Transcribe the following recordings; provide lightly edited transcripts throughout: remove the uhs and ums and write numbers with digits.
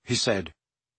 he said.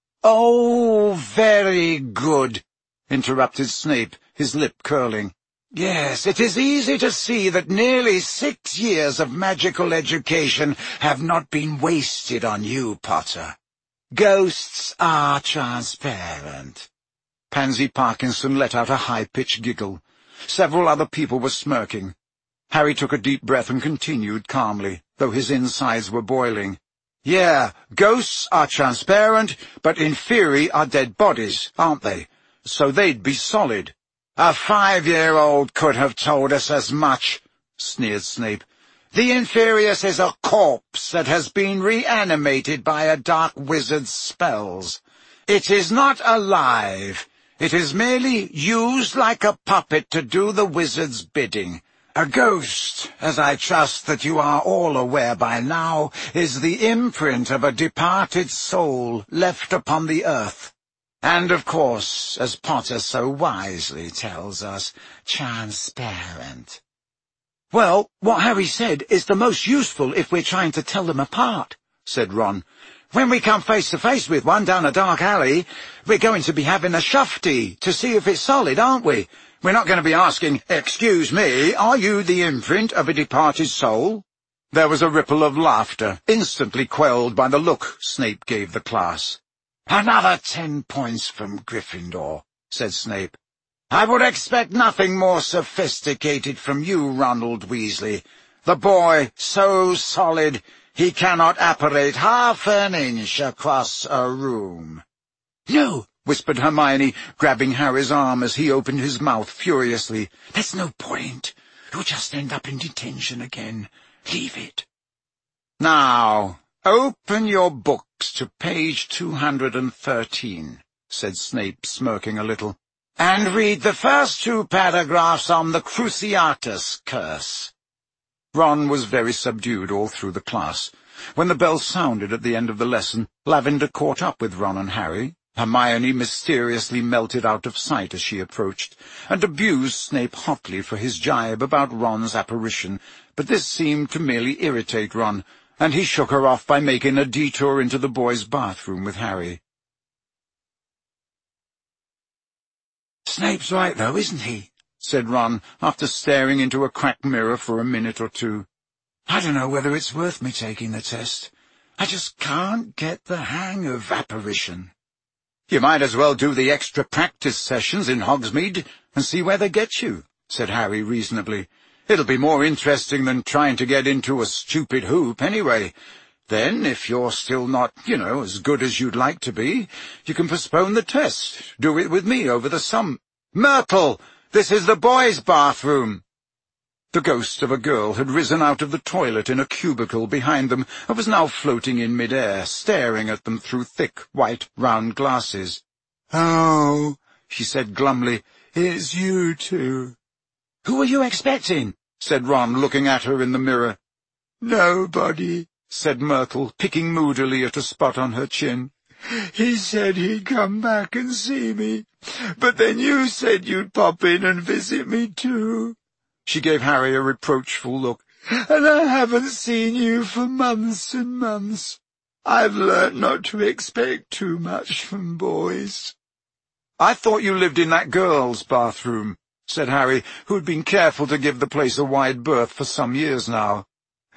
"Oh, very good," interrupted Snape, his lip curling. "Yes, it is easy to see that nearly 6 years of magical education have not been wasted on you, Potter. Ghosts are transparent." Pansy Parkinson let out a high-pitched giggle. Several other people were smirking. Harry took a deep breath and continued calmly, though his insides were boiling. "Yeah, ghosts are transparent, but in theory are dead bodies, aren't they? So they'd be solid." "A 5-year-old could have told us as much," sneered Snape. "The Inferius is a corpse that has been reanimated by a dark wizard's spells. It is not alive. It is merely used like a puppet to do the wizard's bidding. A ghost, as I trust that you are all aware by now, is the imprint of a departed soul left upon the earth. And, of course, as Potter so wisely tells us, transparent." "Well, what Harry said is the most useful if we're trying to tell them apart," said Ron. "When we come face to face with one down a dark alley, we're going to be having a shufti to see if it's solid, aren't we? We're not going to be asking, 'Excuse me, are you the imprint of a departed soul?'" There was a ripple of laughter, instantly quelled by the look Snape gave the class. "Another 10 points from Gryffindor," said Snape. "I would expect nothing more sophisticated from you, Ronald Weasley. The boy, so solid, he cannot apparate half an inch across a room." "No," whispered Hermione, grabbing Harry's arm as he opened his mouth furiously. "There's no point. He'll just end up in detention again. Leave it." "Now, open your books to page 213, said Snape, smirking a little, "and read the first 2 paragraphs on the Cruciatus curse." Ron was very subdued all through the class. When the bell sounded at the end of the lesson, Lavender caught up with Ron and Harry. Hermione mysteriously melted out of sight as she approached, and abused Snape hotly for his jibe about Ron's apparition, but this seemed to merely irritate Ron, and he shook her off by making a detour into the boys' bathroom with Harry. "Snape's right, though, isn't he?" said Ron, after staring into a cracked mirror for a minute or two. "I don't know whether it's worth me taking the test. I just can't get the hang of apparition." "You might as well do the extra practice sessions in Hogsmeade and see where they get you," said Harry reasonably. "It'll be more interesting than trying to get into a stupid hoop anyway. Then, if you're still not, as good as you'd like to be, you can postpone the test. Do it with me over the summer. Myrtle, this is the boys' bathroom." The ghost of a girl had risen out of the toilet in a cubicle behind them and was now floating in mid-air, staring at them through thick, white, round glasses. "Oh," she said glumly, "it's you two." "Who were you expecting?" said Ron, looking at her in the mirror. "Nobody," said Myrtle, picking moodily at a spot on her chin. "He said he'd come back and see me, but then you said you'd pop in and visit me too." She gave Harry a reproachful look. "And I haven't seen you for months and months. I've learnt not to expect too much from boys." "I thought you lived in that girl's bathroom," said Harry, who had been careful to give the place a wide berth for some years now.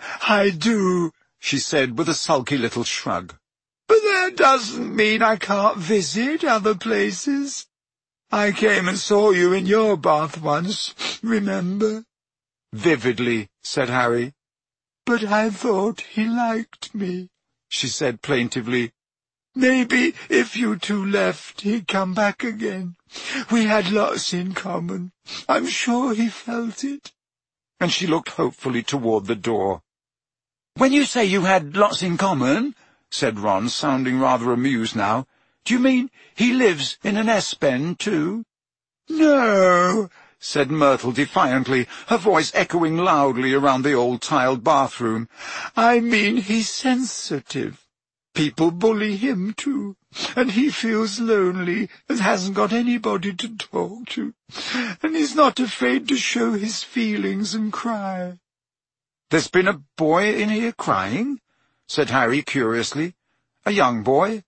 "I do," she said with a sulky little shrug. "But that doesn't mean I can't visit other places. I came and saw you in your bath once, remember?" "Vividly," said Harry. "But I thought he liked me," she said plaintively. "Maybe if you two left, he'd come back again. We had lots in common. I'm sure he felt it." And she looked hopefully toward the door. "When you say you had lots in common," said Ron, sounding rather amused now, "do you mean he lives in an S-Bend, too?" "No," said Myrtle defiantly, her voice echoing loudly around the old tiled bathroom. "I mean he's sensitive. People bully him, too, and he feels lonely and hasn't got anybody to talk to, and he's not afraid to show his feelings and cry." "There's been a boy in here crying?" said Harry curiously. "A young boy?"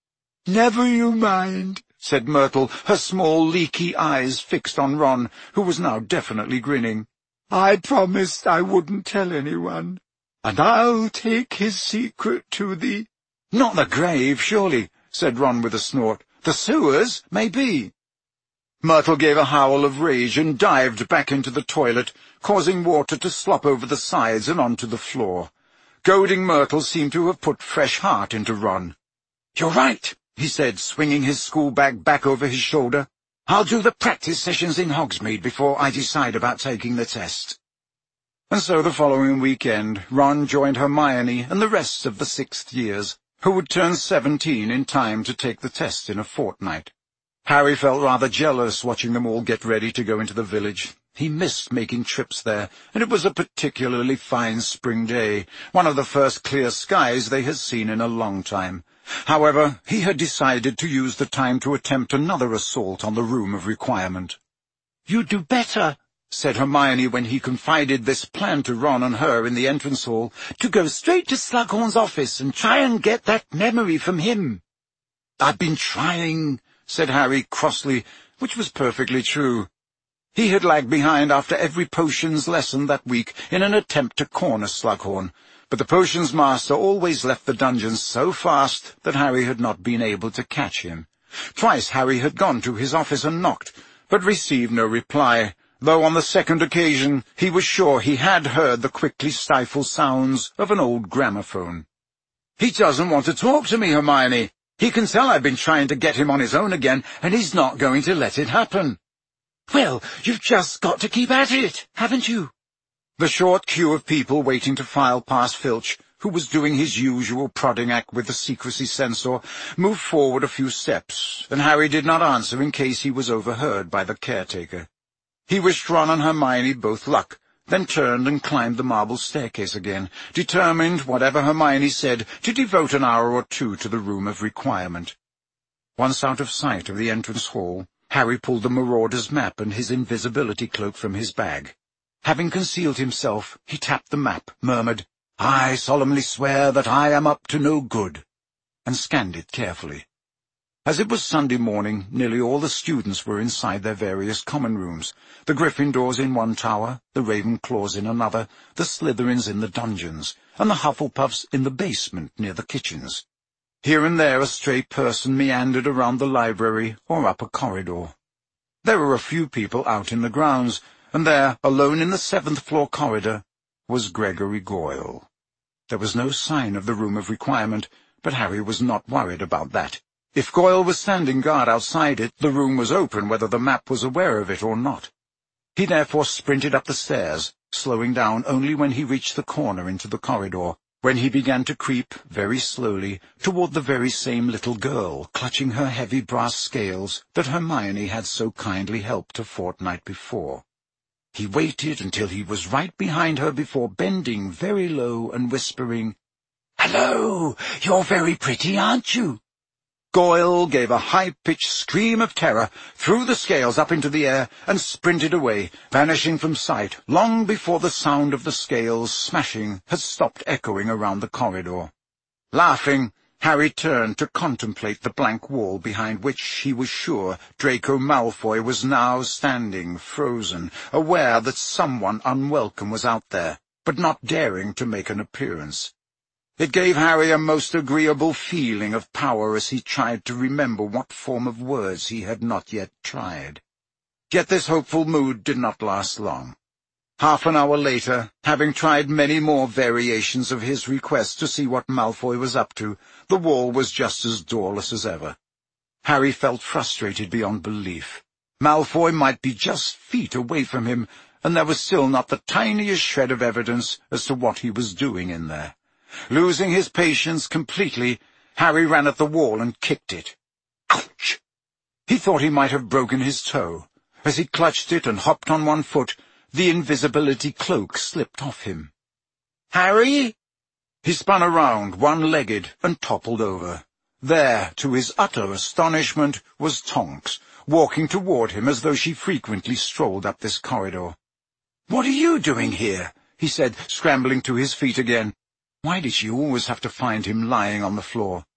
"Never you mind," said Myrtle, her small, leaky eyes fixed on Ron, who was now definitely grinning. "I promised I wouldn't tell anyone, and I'll take his secret to the—" "Not the grave, surely," said Ron with a snort. "The sewers, maybe." Myrtle gave a howl of rage and dived back into the toilet, causing water to slop over the sides and onto the floor. Goading Myrtle seemed to have put fresh heart into Ron. "You're right," he said, swinging his school bag back over his shoulder. "I'll do the practice sessions in Hogsmeade before I decide about taking the test." And so the following weekend, Ron joined Hermione and the rest of the 6th years, who would turn 17 in time to take the test in a fortnight. Harry felt rather jealous watching them all get ready to go into the village. He missed making trips there, and it was a particularly fine spring day, one of the first clear skies they had seen in a long time. However, he had decided to use the time to attempt another assault on the Room of Requirement. "You'd do better," said Hermione when he confided this plan to Ron and her in the entrance hall, "to go straight to Slughorn's office and try and get that memory from him." "I've been trying," said Harry crossly, which was perfectly true. He had lagged behind after every potions lesson that week in an attempt to corner Slughorn, but the potions master always left the dungeons so fast that Harry had not been able to catch him. Twice Harry had gone to his office and knocked, but received no reply, though on the second occasion he was sure he had heard the quickly stifled sounds of an old gramophone. "He doesn't want to talk to me, Hermione. He can tell I've been trying to get him on his own again, and he's not going to let it happen." "Well, you've just got to keep at it, haven't you?" The short queue of people waiting to file past Filch, who was doing his usual prodding act with the secrecy censor, moved forward a few steps, and Harry did not answer in case he was overheard by the caretaker. He wished Ron and Hermione both luck, then turned and climbed the marble staircase again, determined, whatever Hermione said, to devote an hour or two to the Room of Requirement. Once out of sight of the entrance hall, Harry pulled the Marauder's map and his invisibility cloak from his bag. Having concealed himself, he tapped the map, murmured, "I solemnly swear that I am up to no good," and scanned it carefully. As it was Sunday morning, nearly all the students were inside their various common rooms, the Gryffindors in one tower, the Ravenclaws in another, the Slytherins in the dungeons, and the Hufflepuffs in the basement near the kitchens. Here and there a stray person meandered around the library or up a corridor. There were a few people out in the grounds, and there, alone in the 7th-floor corridor, was Gregory Goyle. There was no sign of the Room of Requirement, but Harry was not worried about that. If Goyle was standing guard outside it, the room was open whether the map was aware of it or not. He therefore sprinted up the stairs, slowing down only when he reached the corner into the corridor, when he began to creep, very slowly, toward the very same little girl, clutching her heavy brass scales that Hermione had so kindly helped a fortnight before. He waited until he was right behind her before bending very low and whispering, "Hello, you're very pretty, aren't you?" Goyle gave a high-pitched scream of terror, threw the scales up into the air, and sprinted away, vanishing from sight long before the sound of the scales smashing had stopped echoing around the corridor. Laughing, Harry turned to contemplate the blank wall behind which he was sure Draco Malfoy was now standing, frozen, aware that someone unwelcome was out there, but not daring to make an appearance. It gave Harry a most agreeable feeling of power as he tried to remember what form of words he had not yet tried. Yet this hopeful mood did not last long. Half an hour later, having tried many more variations of his request to see what Malfoy was up to, the wall was just as doorless as ever. Harry felt frustrated beyond belief. Malfoy might be just feet away from him, and there was still not the tiniest shred of evidence as to what he was doing in there. Losing his patience completely, Harry ran at the wall and kicked it. Ouch! He thought he might have broken his toe. As he clutched it and hopped on one foot, the invisibility cloak slipped off him. "Harry!" He spun around, one-legged, and toppled over. There, to his utter astonishment, was Tonks, walking toward him as though she frequently strolled up this corridor. "What are you doing here?" he said, scrambling to his feet again. Why did she always have to find him lying on the floor?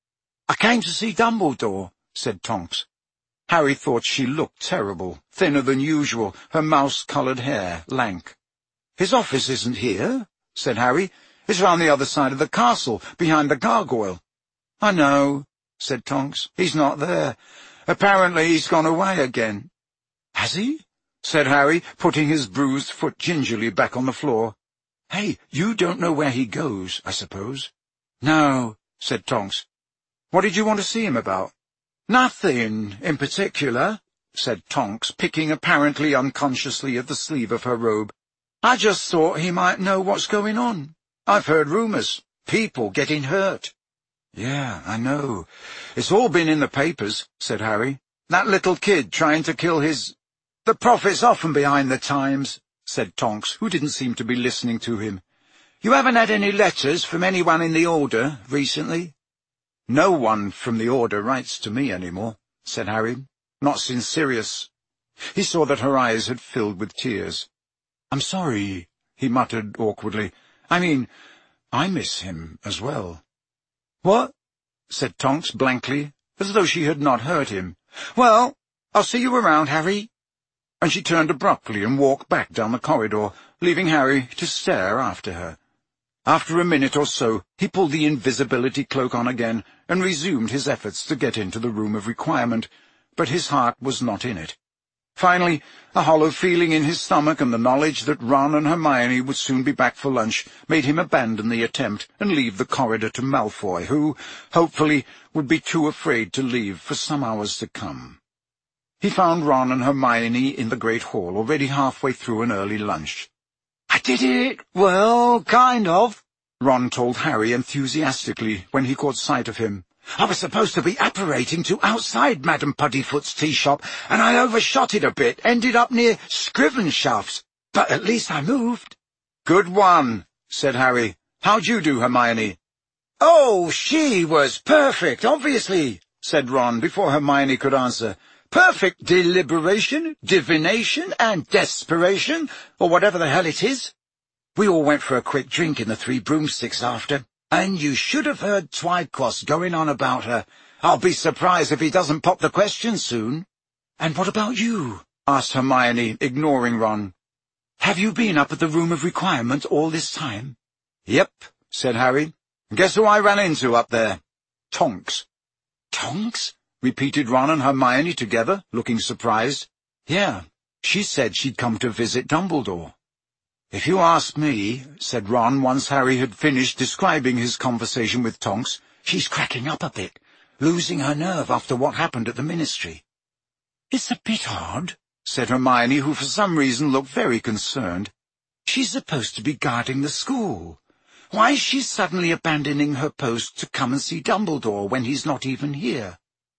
"I came to see Dumbledore," said Tonks. Harry thought she looked terrible, thinner than usual, her mouse-coloured hair lank. "His office isn't here," said Harry. "It's round the other side of the castle, behind the gargoyle." "I know," said Tonks. "He's not there. Apparently he's gone away again." "Has he?" said Harry, putting his bruised foot gingerly back on the floor. "Hey, you don't know where he goes, I suppose?" "No," said Tonks. "What did you want to see him about?" "Nothing in particular," said Tonks, picking apparently unconsciously at the sleeve of her robe. "I just thought he might know what's going on. I've heard rumours. People getting hurt." "Yeah, I know. It's all been in the papers," said Harry. "That little kid trying to kill his—" "The prophet's often behind the times," said Tonks, who didn't seem to be listening to him. "You haven't had any letters from anyone in the Order recently?" "No one from the Order writes to me any more," said Harry. "Not since Sirius." He saw that her eyes had filled with tears. "I'm sorry," he muttered awkwardly. "I mean, I miss him as well." "What?" said Tonks blankly, as though she had not heard him. "Well, I'll see you around, Harry." And she turned abruptly and walked back down the corridor, leaving Harry to stare after her. After a minute or so, he pulled the invisibility cloak on again and resumed his efforts to get into the room of requirement, but his heart was not in it. Finally, a hollow feeling in his stomach and the knowledge that Ron and Hermione would soon be back for lunch made him abandon the attempt and leave the corridor to Malfoy, who, hopefully, would be too afraid to leave for some hours to come. He found Ron and Hermione in the Great Hall, already halfway through an early lunch. "I did it! Well, kind of," Ron told Harry enthusiastically when he caught sight of him. "I was supposed to be apparating to outside Madame Puddifoot's tea shop, and I overshot it a bit, ended up near Scrivenshaft's, but at least I moved." "Good one," said Harry. "How'd you do, Hermione?" "Oh, she was perfect, obviously," said Ron before Hermione could answer. "Perfect deliberation, divination, and desperation, or whatever the hell it is. We all went for a quick drink in the Three Broomsticks after, and you should have heard Twycross going on about her. I'll be surprised if he doesn't pop the question soon." "And what about you?" asked Hermione, ignoring Ron. "Have you been up at the Room of Requirement all this time?" "Yep," said Harry. "Guess who I ran into up there? Tonks." "Tonks?" repeated Ron and Hermione together, looking surprised. "Yeah, she said she'd come to visit Dumbledore." "If you ask me," said Ron once Harry had finished describing his conversation with Tonks, "she's cracking up a bit, losing her nerve after what happened at the Ministry." "It's a bit odd," said Hermione, who for some reason looked very concerned. "She's supposed to be guarding the school. Why is she suddenly abandoning her post to come and see Dumbledore when he's not even here?"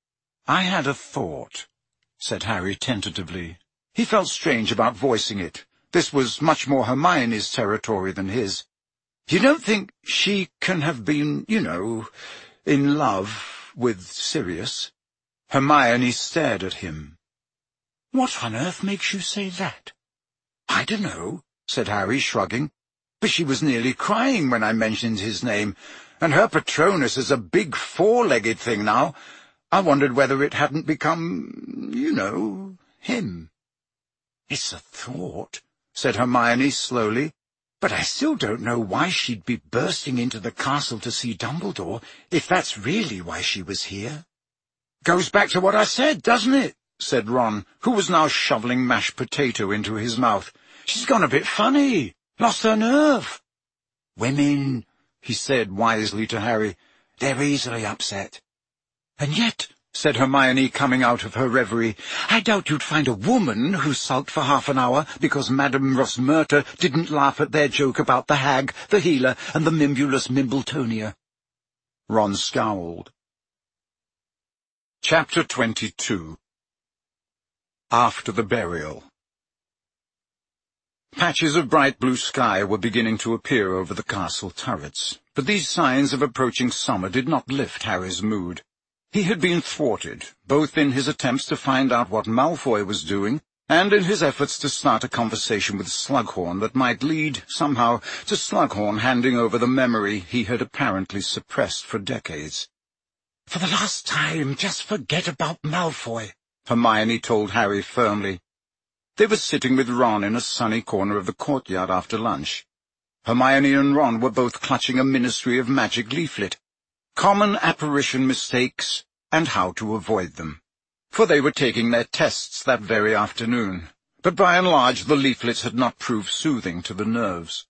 "I had a thought," said Harry tentatively. He felt strange about voicing it. This was much more Hermione's territory than his. "You don't think she can have been, in love with Sirius?" Hermione stared at him. "What on earth makes you say that?" "I don't know," said Harry, shrugging. "But she was nearly crying when I mentioned his name, and her Patronus is a big four-legged thing now. I wondered whether it hadn't become, him." "It's a thought," said Hermione slowly, "but I still don't know why she'd be bursting into the castle to see Dumbledore, if that's really why she was here." "Goes back to what I said, doesn't it?" said Ron, who was now shoveling mashed potato into his mouth. "She's gone a bit funny, lost her nerve." "Women," he said wisely to Harry, "they're easily upset." "And yet," said Hermione, coming out of her reverie, "I doubt you'd find a woman who sulked for half an hour because Madame Rosmerta didn't laugh at their joke about the hag, the healer, and the Mimbulus Mimbletonia." Ron scowled. Chapter 22. After the Burial. Patches of bright blue sky were beginning to appear over the castle turrets, but these signs of approaching summer did not lift Harry's mood. He had been thwarted, both in his attempts to find out what Malfoy was doing, and in his efforts to start a conversation with Slughorn that might lead, somehow, to Slughorn handing over the memory he had apparently suppressed for decades. For the last time, just forget about Malfoy, Hermione told Harry firmly. They were sitting with Ron in a sunny corner of the courtyard after lunch. Hermione and Ron were both clutching a Ministry of Magic leaflet. Common apparition mistakes and how to avoid them. For they were taking their tests that very afternoon, but by and large the leaflets had not proved soothing to the nerves.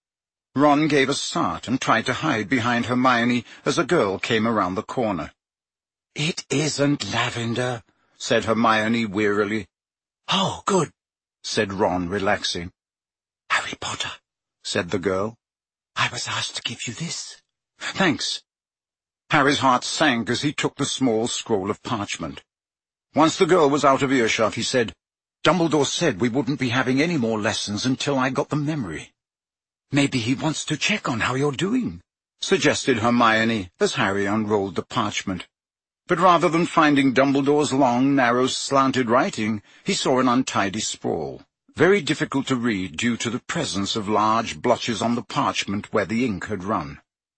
Ron gave a start and tried to hide behind Hermione as a girl came around the corner. "It isn't lavender," said Hermione wearily. "Oh, good," said Ron, relaxing. "Harry Potter," said the girl. "I was asked to give you this." "Thanks." Harry's heart sank as he took the small scroll of parchment. Once the girl was out of earshot, he said, "Dumbledore said we wouldn't be having any more lessons until I got the memory." "Maybe he wants to check on how you're doing," suggested Hermione as Harry unrolled the parchment. But rather than finding Dumbledore's long, narrow, slanted writing, he saw an untidy scrawl, very difficult to read due to the presence of large blotches on the parchment where the ink had run.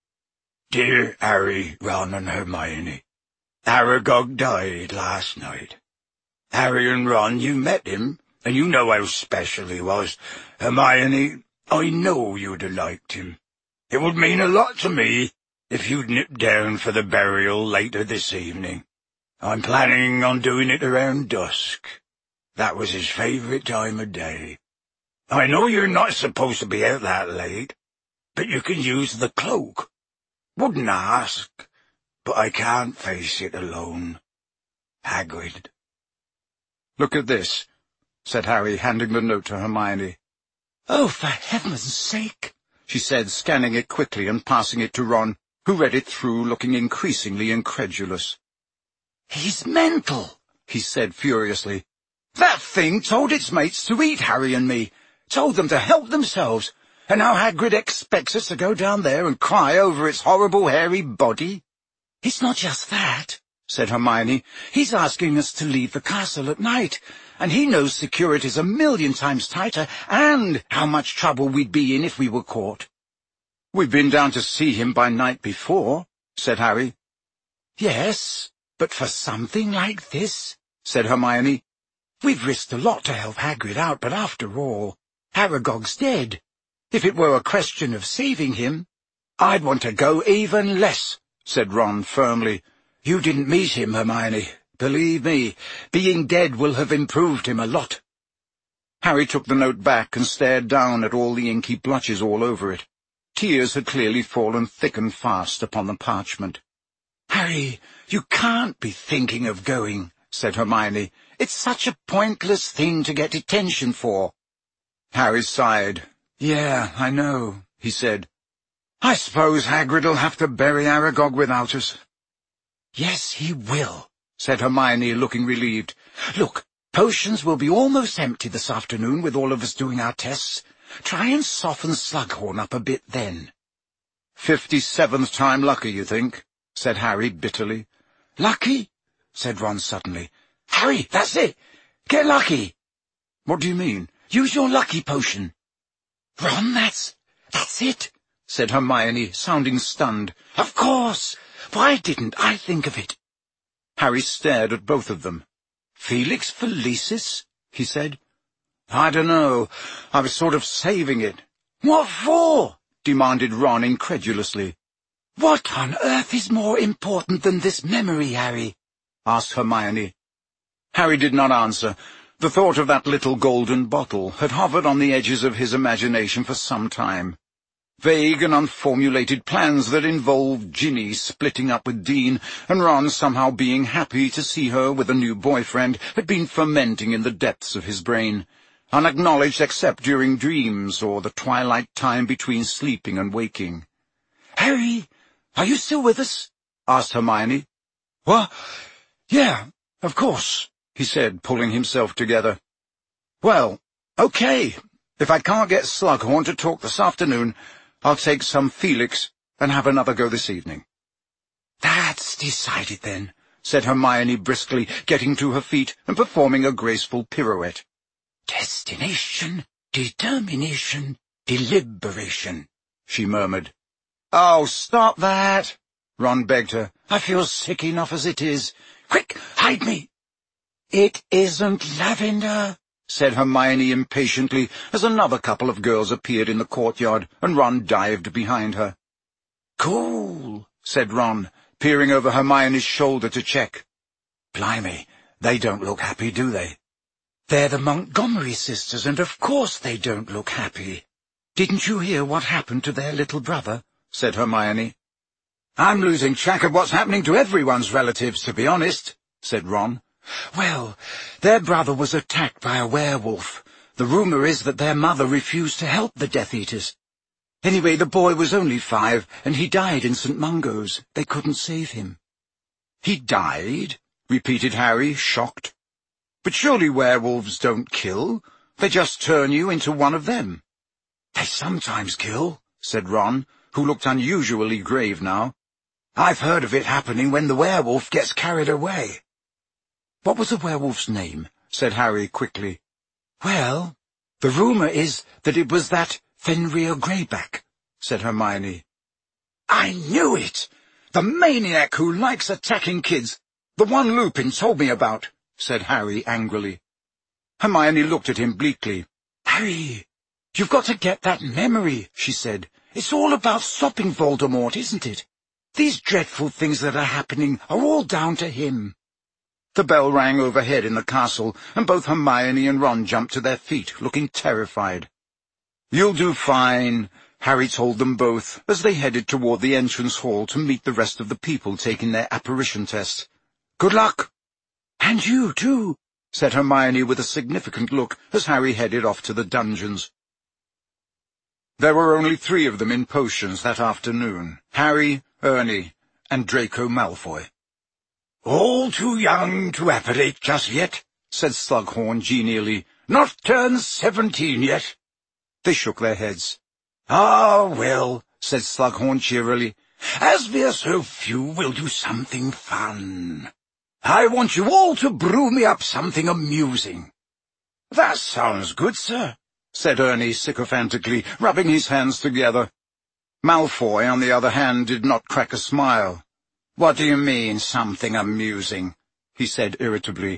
"Dear Harry, Ron and Hermione, Aragog died last night. Harry and Ron, you met him, and you know how special he was. Hermione, I know you'd have liked him. It would mean a lot to me if you'd nip down for the burial later this evening. I'm planning on doing it around dusk. That was his favourite time of day. I know you're not supposed to be out that late, but you can use the cloak. Wouldn't ask, but I can't face it alone. Hagrid." "Look at this," said Harry, handing the note to Hermione. "Oh, for heaven's sake," she said, scanning it quickly and passing it to Ron, who read it through, looking increasingly incredulous. "He's mental," he said furiously. "That thing told its mates to eat Harry and me, told them to help themselves, and now Hagrid expects us to go down there and cry over its horrible hairy body." "It's not just that," said Hermione. "He's asking us to leave the castle at night, and he knows security's 1,000,000 times tighter, and how much trouble we'd be in if we were caught." "We've been down to see him by night before," said Harry. "Yes, but for something like this," said Hermione. "We've risked a lot to help Hagrid out, but after all, Aragog's dead. If it were a question of saving him—" "I'd want to go even less," said Ron firmly. "You didn't meet him, Hermione. Believe me, being dead will have improved him a lot." Harry took the note back and stared down at all the inky blotches all over it. Tears had clearly fallen thick and fast upon the parchment. "Harry, you can't be thinking of going," said Hermione. "It's such a pointless thing to get detention for." Harry sighed. "Yeah, I know," he said. "I suppose Hagrid'll have to bury Aragog without us." "Yes, he will," said Hermione, looking relieved. "Look, potions will be almost empty this afternoon with all of us doing our tests. Try and soften Slughorn up a bit then." 57th time lucky, you think?" said Harry bitterly. "Lucky?" said Ron suddenly. "Harry, that's it! Get lucky!" "What do you mean?" "Use your lucky potion." "Ron, that's it," said Hermione, sounding stunned. "Of course! Why didn't I think of it?" Harry stared at both of them. "Felix Felicis?" he said. "I dunno. I was sort of saving it." "What for?" demanded Ron incredulously. "What on earth is more important than this memory, Harry?" asked Hermione. Harry did not answer. The thought of that little golden bottle had hovered on the edges of his imagination for some time. Vague and unformulated plans that involved Ginny splitting up with Dean and Ron somehow being happy to see her with a new boyfriend had been fermenting in the depths of his brain, unacknowledged except during dreams or the twilight time between sleeping and waking. "Harry, are you still with us?" asked Hermione. "What? Yeah, of course," he said, pulling himself together. "Well, okay. If I can't get Slughorn to talk this afternoon, I'll take some Felix and have another go this evening." "That's decided, then," said Hermione briskly, getting to her feet and performing a graceful pirouette. "Destination, determination, deliberation," she murmured. "Oh, stop that," Ron begged her. "I feel sick enough as it is. Quick, hide me!" "It isn't lavender," said Hermione impatiently, as another couple of girls appeared in the courtyard, and Ron dived behind her. "Cool," said Ron, peering over Hermione's shoulder to check. "Blimey, they don't look happy, do they?" "They're the Montgomery sisters, and of course they don't look happy. Didn't you hear what happened to their little brother?" said Hermione. "I'm losing track of what's happening to everyone's relatives, to be honest," said Ron. "Well, their brother was attacked by a werewolf. The rumor is that their mother refused to help the Death Eaters. Anyway, the boy was only 5, and he died in St. Mungo's. They couldn't save him." "He died?" repeated Harry, shocked. "But surely werewolves don't kill. They just turn you into one of them." "They sometimes kill," said Ron, who looked unusually grave now. "I've heard of it happening when the werewolf gets carried away." "What was the werewolf's name?" said Harry quickly. "Well, the rumor is that it was that Fenrir Greyback," said Hermione. "I knew it! The maniac who likes attacking kids, the one Lupin told me about," said Harry angrily. Hermione looked at him bleakly. "Harry, you've got to get that memory," she said. "It's all about stopping Voldemort, isn't it? These dreadful things that are happening are all down to him." The bell rang overhead in the castle, and both Hermione and Ron jumped to their feet, looking terrified. "You'll do fine," Harry told them both, as they headed toward the entrance hall to meet the rest of the people taking their apparition test. "Good luck." "And you, too," said Hermione with a significant look as Harry headed off to the dungeons. There were only 3 of them in potions that afternoon, Harry, Ernie, and Draco Malfoy. "All too young to apparate just yet," said Slughorn genially. "Not turned 17 yet." They shook their heads. "Ah, well," said Slughorn cheerily, "as we're so few, we'll do something fun. I want you all to brew me up something amusing." "That sounds good, sir," said Ernie sycophantically, rubbing his hands together. Malfoy, on the other hand, did not crack a smile. "What do you mean, something amusing?" he said irritably.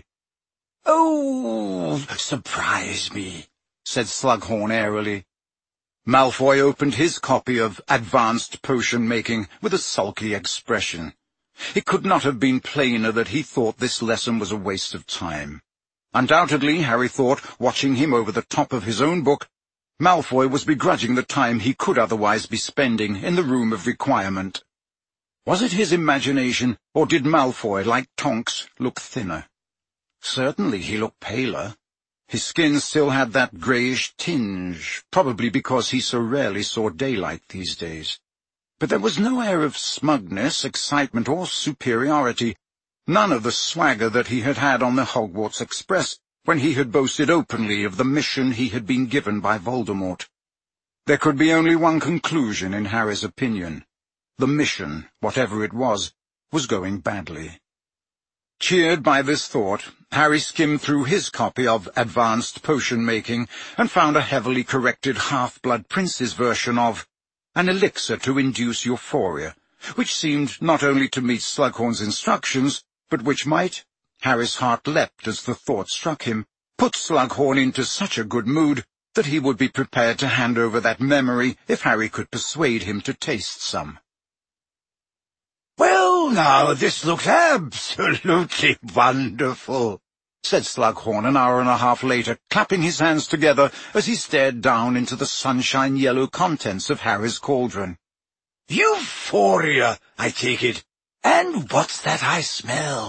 "Oh, surprise me," said Slughorn airily. Malfoy opened his copy of Advanced Potion-Making with a sulky expression. It could not have been plainer that he thought this lesson was a waste of time. Undoubtedly, Harry thought, watching him over the top of his own book, Malfoy was begrudging the time he could otherwise be spending in the Room of Requirement. Was it his imagination, or did Malfoy, like Tonks, look thinner? Certainly he looked paler. His skin still had that greyish tinge, probably because he so rarely saw daylight these days. But there was no air of smugness, excitement, or superiority, none of the swagger that he had had on the Hogwarts Express, when he had boasted openly of the mission he had been given by Voldemort. There could be only one conclusion in Harry's opinion. The mission, whatever it was going badly. Cheered by this thought, Harry skimmed through his copy of Advanced Potion-Making and found a heavily corrected Half-Blood Prince's version of An Elixir to Induce Euphoria, which seemed not only to meet Slughorn's instructions, but which might, Harry's heart leapt as the thought struck him, put Slughorn into such a good mood that he would be prepared to hand over that memory if Harry could persuade him to taste some. "Well, now, this looks absolutely wonderful," said Slughorn an hour and a half later, clapping his hands together as he stared down into the sunshine-yellow contents of Harry's cauldron. "Euphoria, I take it. And what's that I smell?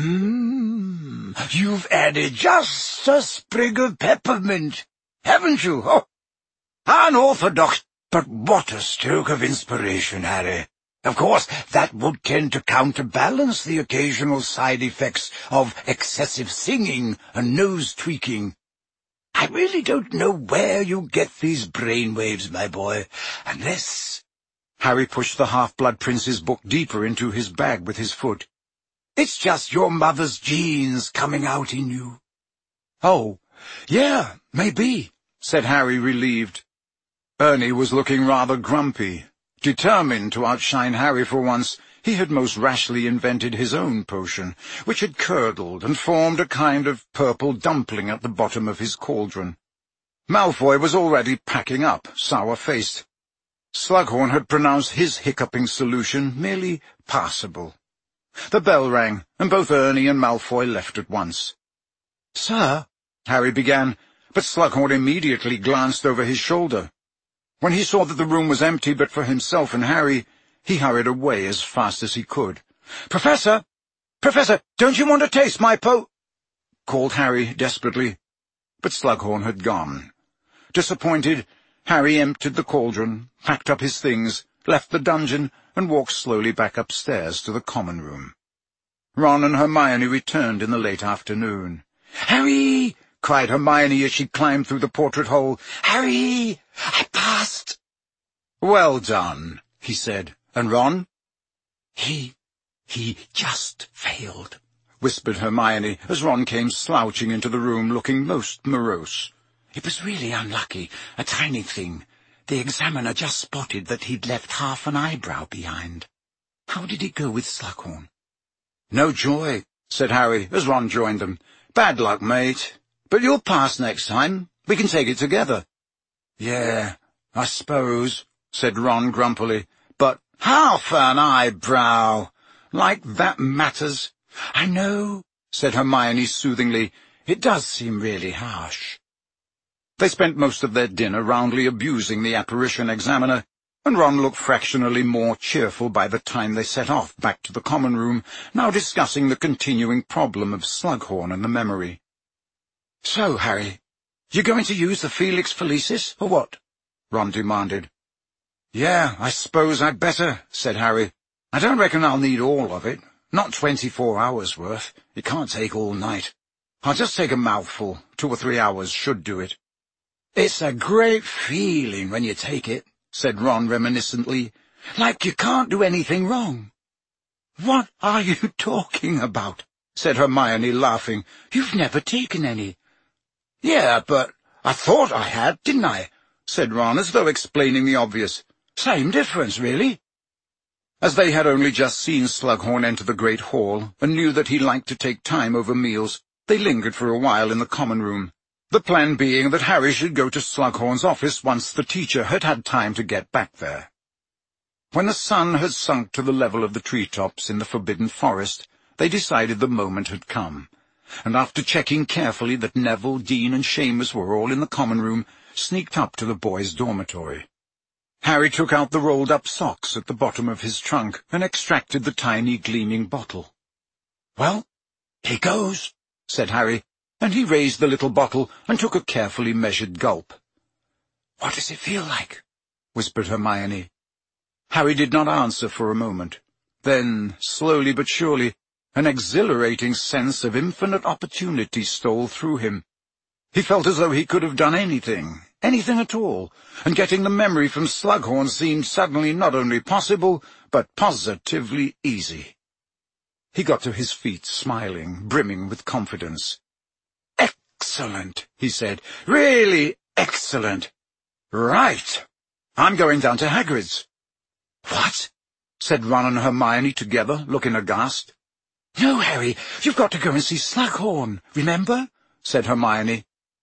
You've added just a sprig of peppermint, haven't you? Oh, unorthodox, but what a stroke of inspiration, Harry. Of course, that would tend to counterbalance the occasional side effects of excessive singing and nose-tweaking. I really don't know where you get these brainwaves, my boy, unless—" Harry pushed the Half-Blood Prince's book deeper into his bag with his foot. "It's just your mother's genes coming out in you." "Oh, yeah, maybe," said Harry, relieved. Ernie was looking rather grumpy. Determined to outshine Harry for once, he had most rashly invented his own potion, which had curdled and formed a kind of purple dumpling at the bottom of his cauldron. Malfoy was already packing up, sour-faced. Slughorn had pronounced his hiccuping solution merely passable. The bell rang, and both Ernie and Malfoy left at once. "Sir," Harry began, but Slughorn immediately glanced over his shoulder. When he saw that the room was empty but for himself and Harry, he hurried away as fast as he could. "Professor! Professor, don't you want to taste my called Harry desperately. But Slughorn had gone. Disappointed, Harry emptied the cauldron, packed up his things, left the dungeon, and walked slowly back upstairs to the common room. Ron and Hermione returned in the late afternoon. "Harry!" cried Hermione as she climbed through the portrait hole. "Harry! I passed!" "Well done," he said. "And Ron?" He just failed," whispered Hermione, as Ron came slouching into the room looking most morose. "It was really unlucky, a tiny thing. The examiner just spotted that he'd left half an eyebrow behind. How did it go with Slughorn?" "No joy," said Harry, as Ron joined them. "Bad luck, mate. But you'll pass next time. We can take it together." "Yeah, I suppose," said Ron grumpily. "But half an eyebrow! Like that matters." "I know," said Hermione soothingly. "It does seem really harsh." They spent most of their dinner roundly abusing the apparition examiner, and Ron looked fractionally more cheerful by the time they set off back to the common room, now discussing the continuing problem of Slughorn and the memory. "So, Harry, you going to use the Felix Felicis, or what?" Ron demanded. "Yeah, I suppose I'd better," said Harry. "I don't reckon I'll need all of it. Not 24 hours' worth. It can't take all night. I'll just take a mouthful. 2 or 3 hours should do it." "It's a great feeling when you take it," said Ron reminiscently. "Like you can't do anything wrong." "What are you talking about?" said Hermione, laughing. "You've never taken any." "Yeah, but I thought I had, didn't I?" said Ron, as though explaining the obvious. "Same difference, really." As they had only just seen Slughorn enter the great hall, and knew that he liked to take time over meals, they lingered for a while in the common room, the plan being that Harry should go to Slughorn's office once the teacher had had time to get back there. When the sun had sunk to the level of the treetops in the Forbidden Forest, they decided the moment had come, and after checking carefully that Neville, Dean, and Seamus were all in the common room, sneaked up to the boys' dormitory. Harry took out the rolled-up socks at the bottom of his trunk and extracted the tiny gleaming bottle. "Well, here goes," said Harry, and he raised the little bottle and took a carefully measured gulp. "What does it feel like?" whispered Hermione. Harry did not answer for a moment. Then, slowly but surely, an exhilarating sense of infinite opportunity stole through him. He felt as though he could have done anything at all, and getting the memory from Slughorn seemed suddenly not only possible, but positively easy. He got to his feet, smiling, brimming with confidence. "Excellent," he said. "Really excellent. Right. I'm going down to Hagrid's." "What?" said Ron and Hermione together, looking aghast. "No, Harry, you've got to go and see Slughorn, remember?" said Hermione.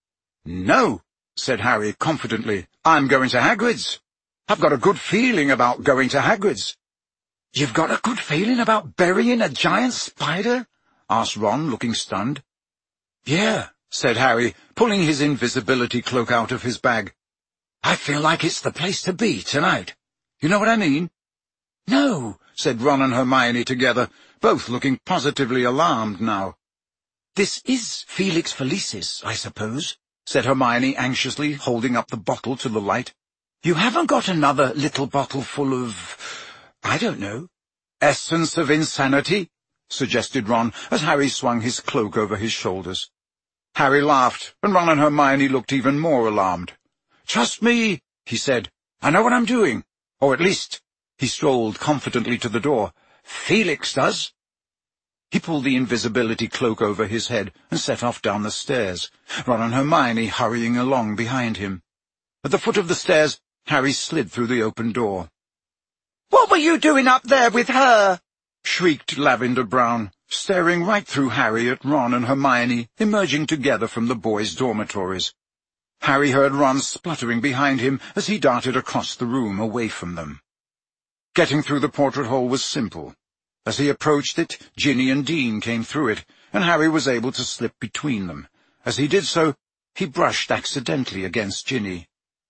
"No," said Harry confidently. "I'm going to Hagrid's. I've got a good feeling about going to Hagrid's." "You've got a good feeling about burying a giant spider?" asked Ron, looking stunned. "Yeah," said Harry, pulling his invisibility cloak out of his bag. "I feel like it's the place to be tonight. You know what I mean?" "No," said Ron and Hermione together, both looking positively alarmed now. "This is Felix Felicis, I suppose," said Hermione anxiously, holding up the bottle to the light. "You haven't got another little bottle full of, I don't know." "Essence of Insanity," suggested Ron, as Harry swung his cloak over his shoulders. Harry laughed, and Ron and Hermione looked even more alarmed. "Trust me," he said. "I know what I'm doing. Or at least," he strolled confidently to the door, "Felix does." He pulled the invisibility cloak over his head and set off down the stairs, Ron and Hermione hurrying along behind him. At the foot of the stairs, Harry slid through the open door. "What were you doing up there with her?" shrieked Lavender Brown, staring right through Harry at Ron and Hermione emerging together from the boys' dormitories. Harry heard Ron spluttering behind him as he darted across the room away from them. Getting through the portrait-hole was simple. As he approached it, Ginny and Dean came through it, and Harry was able to slip between them. As he did so, he brushed accidentally against Ginny.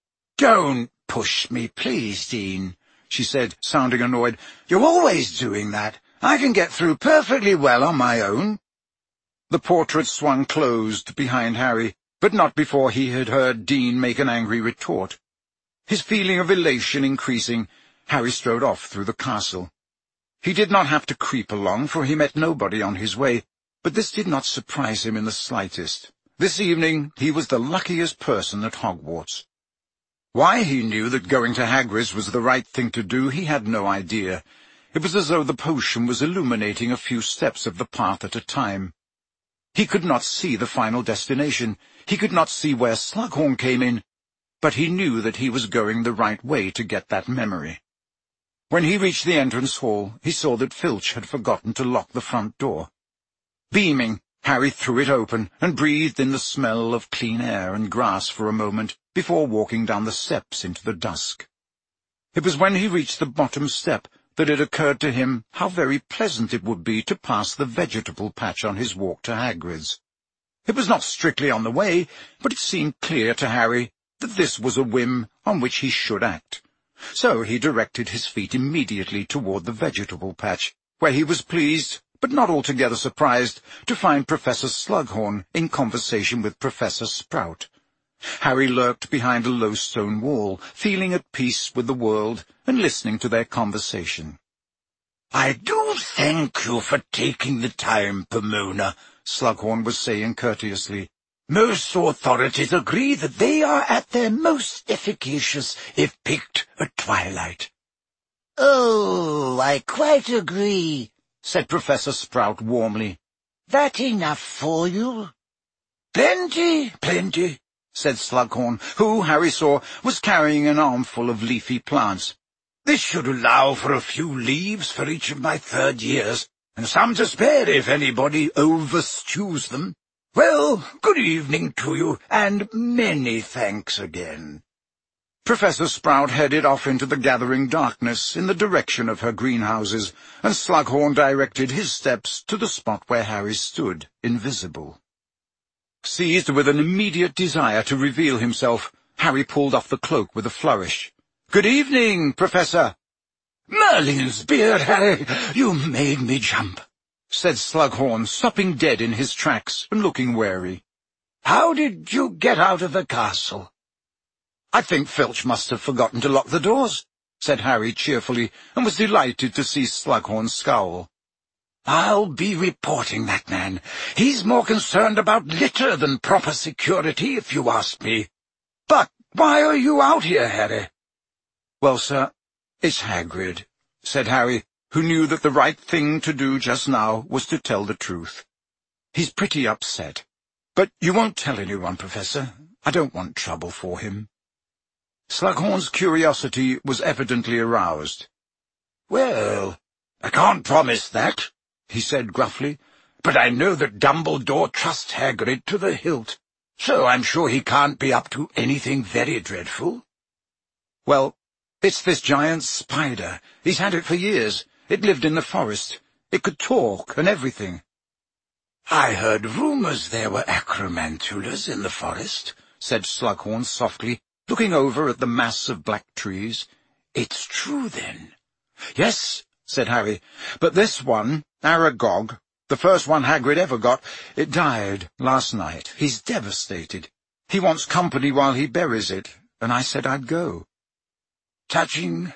"Don't push me, please, Dean," she said, sounding annoyed. "You're always doing that. I can get through perfectly well on my own." The portrait swung closed behind Harry, but not before he had heard Dean make an angry retort. His feeling of elation increasing, Harry strode off through the castle. He did not have to creep along, for he met nobody on his way, but this did not surprise him in the slightest. This evening he was the luckiest person at Hogwarts. Why he knew that going to Hagrid's was the right thing to do, he had no idea. It was as though the potion was illuminating a few steps of the path at a time. He could not see the final destination. He could not see where Slughorn came in, but he knew that he was going the right way to get that memory. When he reached the entrance hall, he saw that Filch had forgotten to lock the front door. Beaming, Harry threw it open and breathed in the smell of clean air and grass for a moment before walking down the steps into the dusk. It was when he reached the bottom step that it occurred to him how very pleasant it would be to pass the vegetable patch on his walk to Hagrid's. It was not strictly on the way, but it seemed clear to Harry that this was a whim on which he should act. So he directed his feet immediately toward the vegetable patch, where he was pleased, but not altogether surprised, to find Professor Slughorn in conversation with Professor Sprout. Harry lurked behind a low stone wall, feeling at peace with the world and listening to their conversation. "I do thank you for taking the time, Pomona," Slughorn was saying courteously. "Most authorities agree that they are at their most efficacious if picked at twilight." "Oh, I quite agree," said Professor Sprout warmly. "That enough for you?" Plenty," said Slughorn, who, Harry saw, was carrying an armful of leafy plants. "This should allow for a few leaves for each of my third years, and some to spare if anybody overstews them. Well, good evening to you, and many thanks again." Professor Sprout headed off into the gathering darkness in the direction of her greenhouses, and Slughorn directed his steps to the spot where Harry stood, invisible. Seized with an immediate desire to reveal himself, Harry pulled off the cloak with a flourish. "Good evening, Professor." "Merlin's beard, Harry, you made me jump," said Slughorn, stopping dead in his tracks and looking wary. "How did you get out of the castle?" "I think Filch must have forgotten to lock the doors," said Harry cheerfully, and was delighted to see Slughorn scowl. "I'll be reporting that man. He's more concerned about litter than proper security, if you ask me. But why are you out here, Harry?" "Well, sir, it's Hagrid," said Harry, who knew that the right thing to do just now was to tell the truth. "He's pretty upset. But you won't tell anyone, Professor. I don't want trouble for him." Slughorn's curiosity was evidently aroused. "Well, I can't promise that," he said gruffly, "but I know that Dumbledore trusts Hagrid to the hilt, so I'm sure he can't be up to anything very dreadful." "Well, it's this giant spider. He's had it for years. It lived in the forest. It could talk and everything." "I heard rumours there were acromantulas in the forest," said Slughorn softly, looking over at the mass of black trees. "It's true, then?" "Yes," said Harry, "but this one, Aragog, the first one Hagrid ever got, it died last night. He's devastated. He wants company while he buries it, and I said I'd go." "Touching,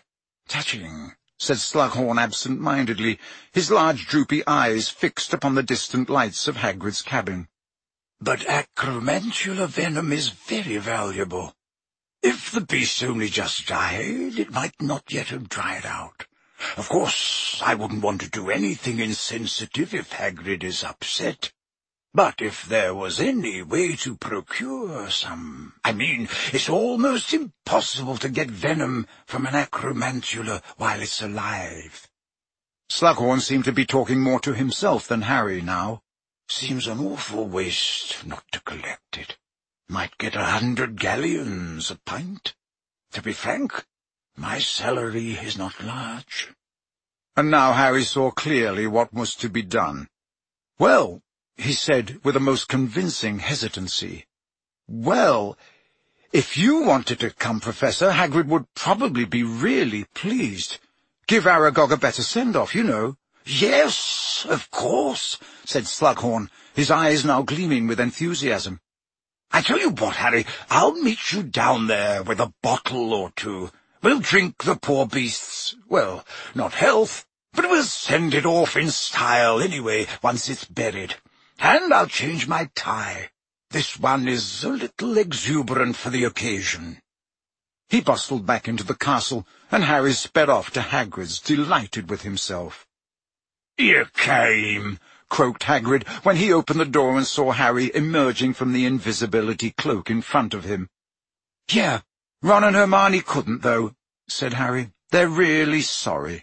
said Slughorn absent-mindedly, his large droopy eyes fixed upon the distant lights of Hagrid's cabin. "But acromantula venom is very valuable. If the beast only just died, it might not yet have dried out. Of course, I wouldn't want to do anything insensitive if Hagrid is upset. But if there was any way to procure some... I mean, it's almost impossible to get venom from an acromantula while it's alive." Slughorn seemed to be talking more to himself than Harry now. "Seems an awful waste not to collect it. Might get 100 galleons a pint. To be frank, my salary is not large." And now Harry saw clearly what was to be done. "Well," he said with a most convincing hesitancy, "well, if you wanted to come, Professor, Hagrid would probably be really pleased. Give Aragog a better send-off, you know." "Yes, of course," said Slughorn, his eyes now gleaming with enthusiasm. "I tell you what, Harry, I'll meet you down there with a bottle or two. We'll drink the poor beast's, well, not health, but we'll send it off in style anyway, once it's buried. And I'll change my tie. This one is a little exuberant for the occasion." He bustled back into the castle, and Harry sped off to Hagrid's, delighted with himself. "You came," croaked Hagrid, when he opened the door and saw Harry emerging from the invisibility cloak in front of him. "Yeah, Ron and Hermione couldn't, though," said Harry. "They're really sorry."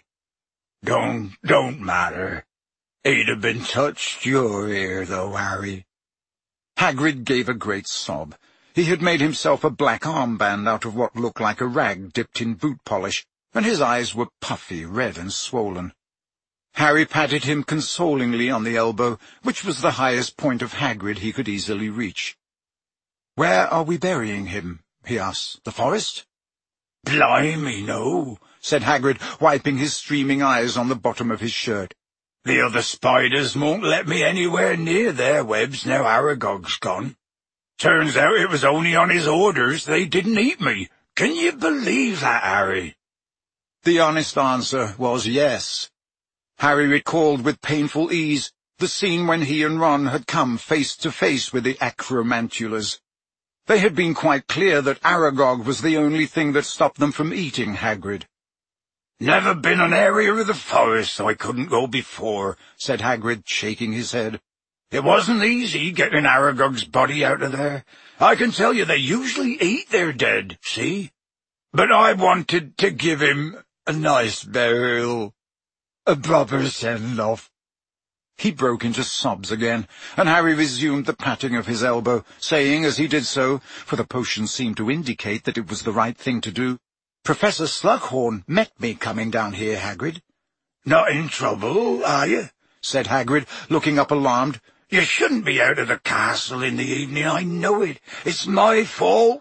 Don't matter. He'd have been touched your ear, though, Harry." Hagrid gave a great sob. He had made himself a black armband out of what looked like a rag dipped in boot polish, and his eyes were puffy, red and swollen. Harry patted him consolingly on the elbow, which was the highest point of Hagrid he could easily reach. "Where are we burying him?" he asked. "The forest?" "Blimey, no," said Hagrid, wiping his streaming eyes on the bottom of his shirt. "The other spiders won't let me anywhere near their webs now Aragog's gone. Turns out it was only on his orders they didn't eat me. Can you believe that, Harry?" The honest answer was yes. Harry recalled with painful ease the scene when he and Ron had come face to face with the Acromantulas. They had been quite clear that Aragog was the only thing that stopped them from eating Hagrid. "Never been an area of the forest I couldn't go before," said Hagrid, shaking his head. "It wasn't easy getting Aragog's body out of there. I can tell you they usually eat their dead, see? But I wanted to give him a nice burial, a proper send-off." He broke into sobs again, and Harry resumed the patting of his elbow, saying as he did so, for the potion seemed to indicate that it was the right thing to do, "Professor Slughorn met me coming down here, Hagrid." "Not in trouble, are you?" said Hagrid, looking up alarmed. "You shouldn't be out of the castle in the evening, I know it. It's my fault."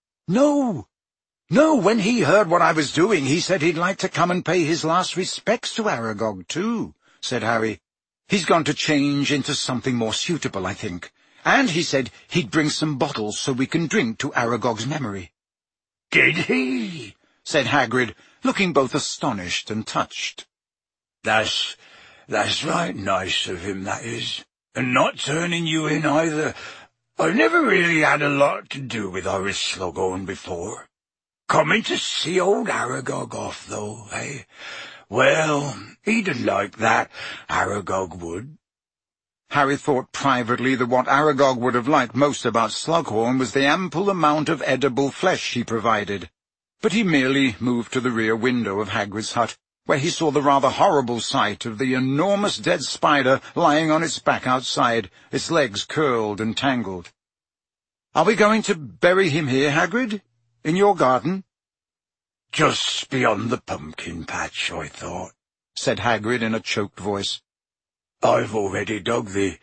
No, when he heard what I was doing, he said he'd like to come and pay his last respects to Aragog, too," said Harry. "He's gone to change into something more suitable, I think. And he said he'd bring some bottles so we can drink to Aragog's memory." "Did he?" said Hagrid, looking both astonished and touched. That's right nice of him, that is. And not turning you in either. I've never really had a lot to do with Horace Slughorn before. Coming to see old Aragog off, though, eh? Well, he'd like that, Aragog would." Harry thought privately that what Aragog would have liked most about Slughorn was the ample amount of edible flesh he provided. But he merely moved to the rear window of Hagrid's hut, where he saw the rather horrible sight of the enormous dead spider lying on its back outside, its legs curled and tangled. "Are we going to bury him here, Hagrid? In your garden?" "Just beyond the pumpkin patch, I thought," said Hagrid in a choked voice. "I've already dug the,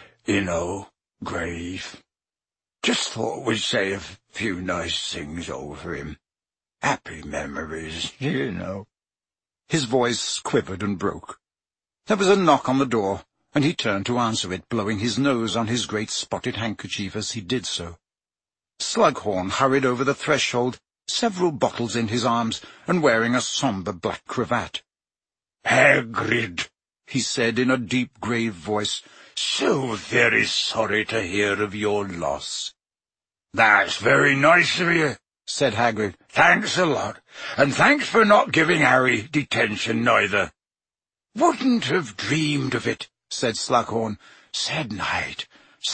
grave. Just thought we'd say a few nice things over him. Happy memories, His voice quivered and broke. There was a knock on the door, and he turned to answer it, blowing his nose on his great spotted handkerchief as he did so. Slughorn hurried over the threshold, several bottles in his arms, and wearing a sombre black cravat. "Hagrid," he said in a deep, grave voice, "so very sorry to hear of your loss." "That's very nice of you," said Hagrid. "Thanks a lot, and thanks for not giving Harry detention neither." "Wouldn't have dreamed of it," said Slughorn. Sad night.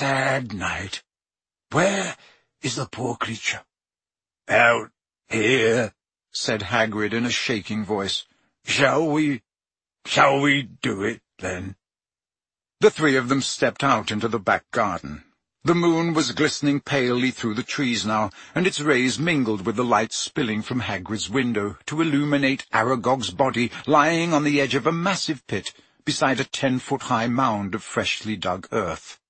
Where is the poor creature?" "Out here," said Hagrid in a shaking voice. Shall we Shall we do it, then? The three of them stepped out into the back garden. The moon was glistening palely through the trees now, and its rays mingled with the light spilling from Hagrid's window to illuminate Aragog's body lying on the edge of a massive pit beside a 10-foot-high mound of freshly dug earth.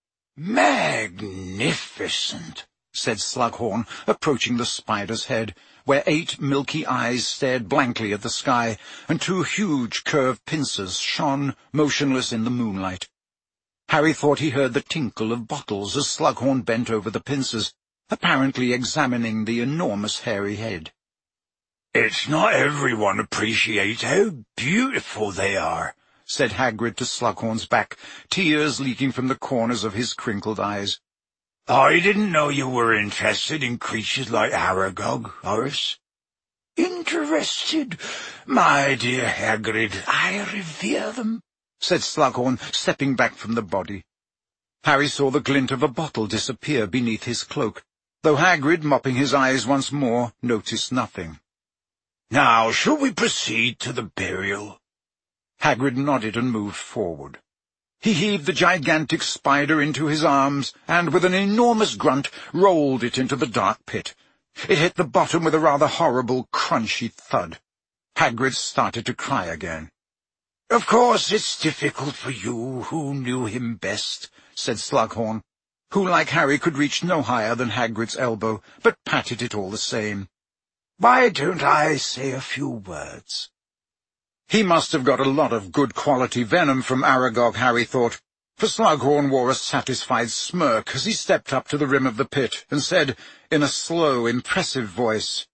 "Magnificent," said Slughorn, approaching the spider's head, where 8 milky eyes stared blankly at the sky, and 2 huge curved pincers shone motionless in the moonlight. Harry thought he heard the tinkle of bottles as Slughorn bent over the pincers, apparently examining the enormous hairy head. "It's not everyone appreciates how beautiful they are," said Hagrid to Slughorn's back, tears leaking from the corners of his crinkled eyes. "I didn't know you were interested in creatures like Aragog, Horace." "Interested? My dear Hagrid, I revere them," said Slughorn, stepping back from the body. Harry saw the glint of a bottle disappear beneath his cloak, though Hagrid, mopping his eyes once more, noticed nothing. "Now, shall we proceed to the burial?" Hagrid nodded and moved forward. He heaved the gigantic spider into his arms, and with an enormous grunt rolled it into the dark pit. It hit the bottom with a rather horrible, crunchy thud. Hagrid started to cry again. "Of course it's difficult for you, who knew him best," said Slughorn, who, like Harry, could reach no higher than Hagrid's elbow, but patted it all the same. "Why don't I say a few words?" He must have got a lot of good-quality venom from Aragog, Harry thought, for Slughorn wore a satisfied smirk as he stepped up to the rim of the pit and said, in a slow, impressive voice,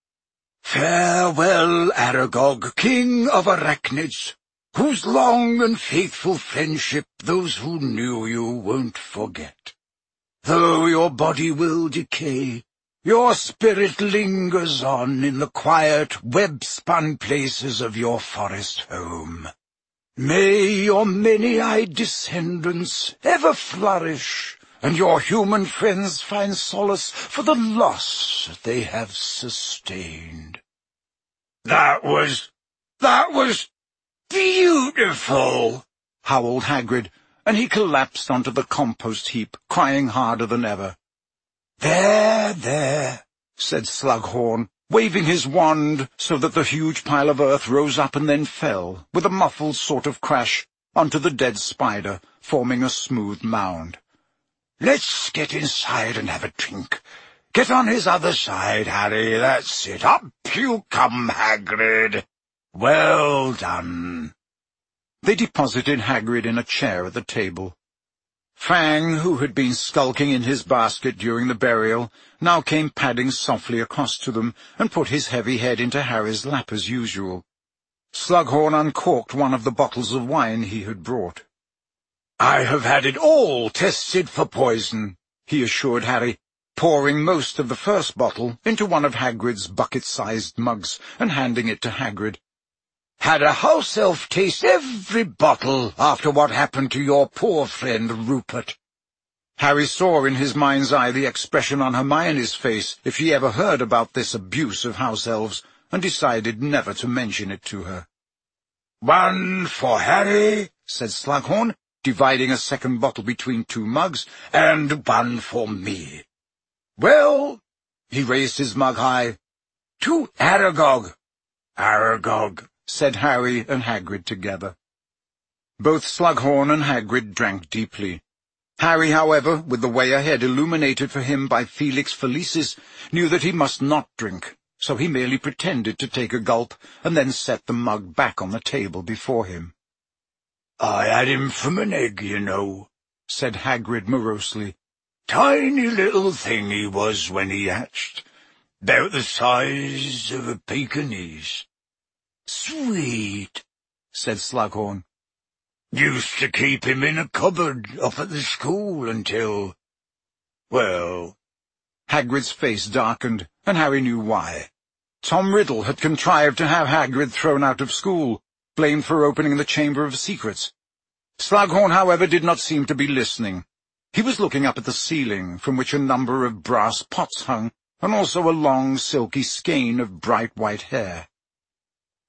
"Farewell, Aragog, King of Arachnids, whose long and faithful friendship those who knew you won't forget. Though your body will decay, your spirit lingers on in the quiet, web-spun places of your forest home. May your many-eyed descendants ever flourish, and your human friends find solace for the loss they have sustained." That was beautiful," howled Hagrid, and he collapsed onto the compost heap, crying harder than ever. There, said Slughorn, waving his wand so that the huge pile of earth rose up and then fell, with a muffled sort of crash, onto the dead spider, forming a smooth mound. "Let's get inside and have a drink. Get on his other side, Harry, that's it. Up you come, Hagrid. Well done." They deposited Hagrid in a chair at the table. Fang, who had been skulking in his basket during the burial, now came padding softly across to them and put his heavy head into Harry's lap as usual. Slughorn uncorked one of the bottles of wine he had brought. "I have had it all tested for poison," he assured Harry, pouring most of the first bottle into one of Hagrid's bucket-sized mugs and handing it to Hagrid. "Had a house elf taste every bottle after what happened to your poor friend Rupert." Harry saw in his mind's eye the expression on Hermione's face if she ever heard about this abuse of house elves, and decided never to mention it to her. "One for Harry," said Slughorn, dividing a second bottle between 2 mugs, "and one for me. Well," he raised his mug high, "to Aragog." "Aragog," said Harry and Hagrid together. Both Slughorn and Hagrid drank deeply. Harry, however, with the way ahead illuminated for him by Felix Felicis, knew that he must not drink, so he merely pretended to take a gulp and then set the mug back on the table before him. "I had him from an egg, you know," said Hagrid morosely. "Tiny little thing he was when he hatched, about the size of a Pekingese." "Sweet," said Slughorn. "Used to keep him in a cupboard up at the school until... well..." Hagrid's face darkened, and Harry knew why. Tom Riddle had contrived to have Hagrid thrown out of school, blamed for opening the Chamber of Secrets. Slughorn, however, did not seem to be listening. He was looking up at the ceiling, from which a number of brass pots hung, and also a long, silky skein of bright white hair.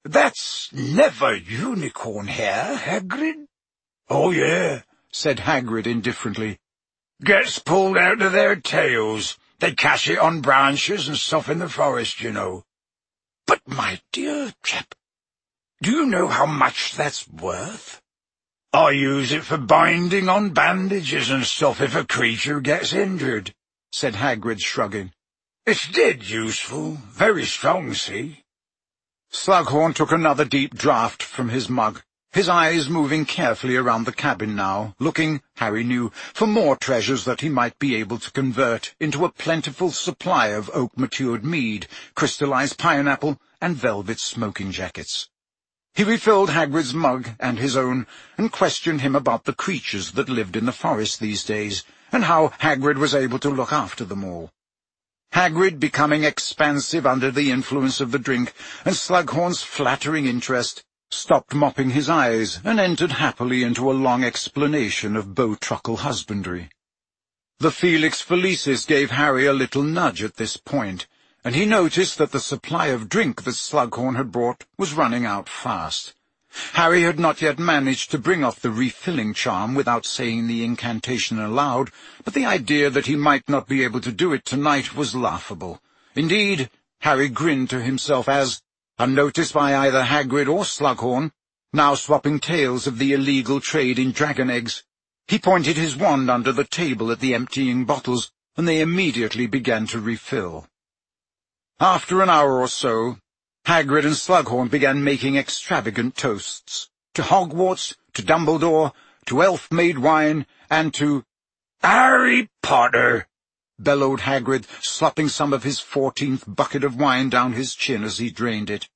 "That's never unicorn hair, Hagrid." "Oh, yeah," said Hagrid indifferently. "Gets pulled out of their tails. They catch it on branches and stuff in the forest, you know." "But, my dear chap, do you know how much that's worth?" "I use it for binding on bandages and stuff if a creature gets injured," said Hagrid, shrugging. "It's dead useful, very strong, see?" Slughorn took another deep draught from his mug, his eyes moving carefully around the cabin now, looking, Harry knew, for more treasures that he might be able to convert into a plentiful supply of oak-matured mead, crystallized pineapple, and velvet smoking jackets. He refilled Hagrid's mug and his own, and questioned him about the creatures that lived in the forest these days, and how Hagrid was able to look after them all. Hagrid, becoming expansive under the influence of the drink, and Slughorn's flattering interest, stopped mopping his eyes and entered happily into a long explanation of bow-truckle husbandry. The Felix Felicis gave Harry a little nudge at this point, and he noticed that the supply of drink that Slughorn had brought was running out fast. Harry had not yet managed to bring off the refilling charm without saying the incantation aloud, but the idea that he might not be able to do it tonight was laughable. Indeed, Harry grinned to himself as, unnoticed by either Hagrid or Slughorn, now swapping tales of the illegal trade in dragon eggs, he pointed his wand under the table at the emptying bottles, and they immediately began to refill. After an hour or so, Hagrid and Slughorn began making extravagant toasts, to Hogwarts, to Dumbledore, to elf-made wine, and to Harry Potter, bellowed Hagrid, slopping some of his 14th bucket of wine down his chin as he drained it.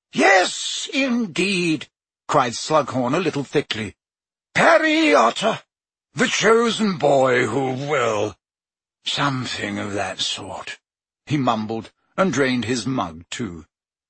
"Yes, indeed," cried Slughorn a little thickly. "Harry Potter, the chosen boy who will—" "Something of that sort," he mumbled, and drained his mug too.